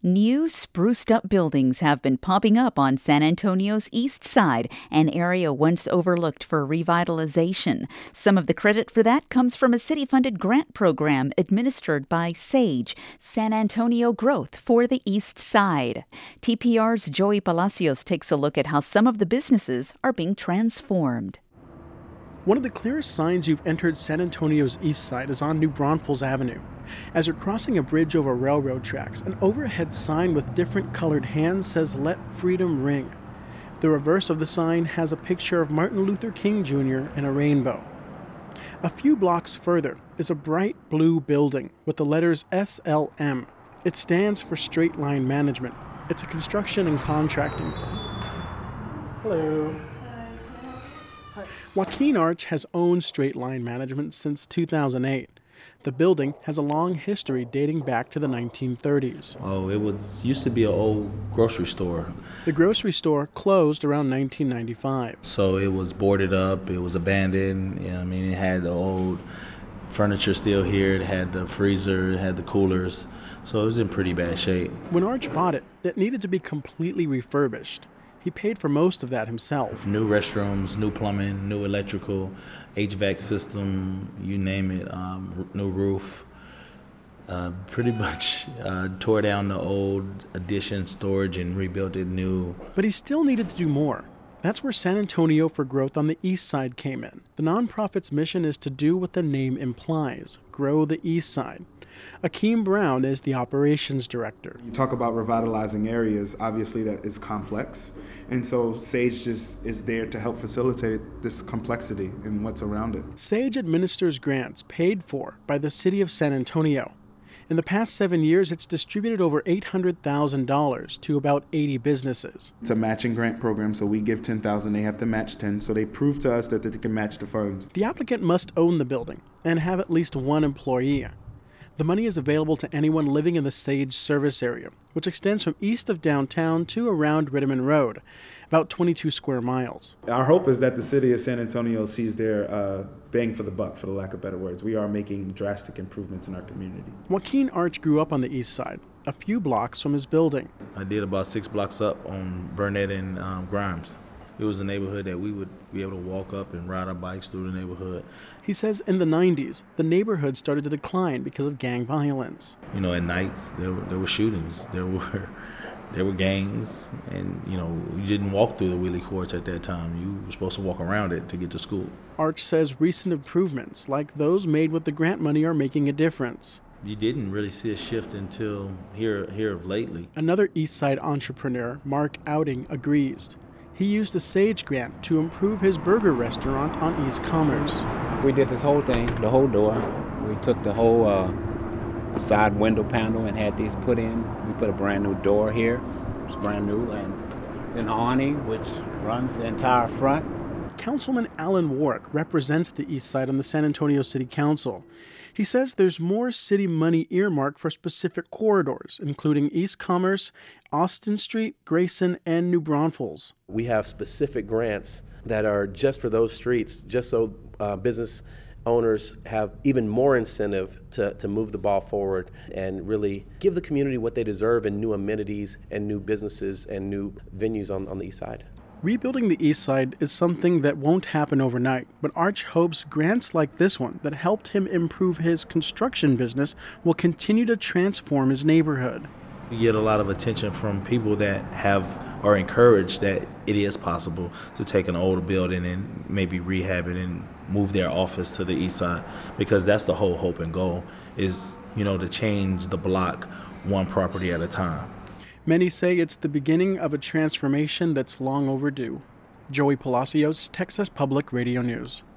New spruced-up buildings have been popping up on San Antonio's east side, an area once overlooked for revitalization. Some of the credit for that comes from a city-funded grant program administered by SAGE, San Antonio Growth for the East Side. TPR's Joey Palacios takes a look at how some of the businesses are being transformed. One of the clearest signs you've entered San Antonio's east side is on New Braunfels Avenue. As you're crossing a bridge over railroad tracks, an overhead sign with different colored hands says, "Let Freedom Ring." The reverse of the sign has a picture of Martin Luther King Jr. and a rainbow. A few blocks further is a bright blue building with the letters SLM. It stands for Straight Line Management. It's a construction and contracting firm. Hello. Joaquin Arch has owned Straight Line Management since 2008. The building has a long history dating back to the 1930s. Oh, it used to be an old grocery store. The grocery store closed around 1995. So it was boarded up, it was abandoned. It had the old furniture still here, it had the freezer, it had the coolers. So it was in pretty bad shape. When Arch bought it, it needed to be completely refurbished. He paid for most of that himself. New restrooms, new plumbing, new electrical, HVAC system, you name it, new roof. Pretty much tore down the old addition storage and rebuilt it new. But he still needed to do more. That's where San Antonio for Growth on the East Side came in. The nonprofit's mission is to do what the name implies, grow the East Side. Akeem Brown is the operations director. You talk about revitalizing areas, obviously that is complex. And so SAGE just is there to help facilitate this complexity and what's around it. SAGE administers grants paid for by the city of San Antonio. In the past 7 years, it's distributed over $800,000 to about 80 businesses. It's a matching grant program, so we give $10,000, they have to match 10, so they prove to us that they can match the funds. The applicant must own the building and have at least one employee. The money is available to anyone living in the SAGE service area, which extends from east of downtown to around Ritterman Road, about 22 square miles. Our hope is that the city of San Antonio sees their bang for the buck, for the lack of better words. We are making drastic improvements in our community. Joaquin Arch grew up on the east side, a few blocks from his building. I did about 6 blocks up on Burnett and Grimes. It was a neighborhood that we would be able to walk up and ride our bikes through the neighborhood. He says in the 90s, the neighborhood started to decline because of gang violence. At nights, there were shootings. There were gangs, and, you didn't walk through the Wheelie Courts at that time. You were supposed to walk around it to get to school. Arch says recent improvements, like those made with the grant money, are making a difference. You didn't really see a shift until here of lately. Another East Side entrepreneur, Mark Outing, agrees. He used a SAGE grant to improve his burger restaurant on East Commerce. We did this whole thing, the whole door. We took the whole side window panel and had these put in. We put a brand new door here. It's brand new. And an awning, which runs the entire front. Councilman Alan Warwick represents the East Side on the San Antonio City Council. He says there's more city money earmarked for specific corridors, including East Commerce, Austin Street, Grayson, and New Braunfels. We have specific grants that are just for those streets, just so business owners have even more incentive to move the ball forward and really give the community what they deserve in new amenities and new businesses and new venues on the east side. Rebuilding the East Side is something that won't happen overnight, but Arch hopes grants like this one that helped him improve his construction business will continue to transform his neighborhood. We get a lot of attention from people that are encouraged that it is possible to take an older building and maybe rehab it and move their office to the east side, because that's the whole hope and goal is, to change the block one property at a time. Many say it's the beginning of a transformation that's long overdue. Joey Palacios, Texas Public Radio News.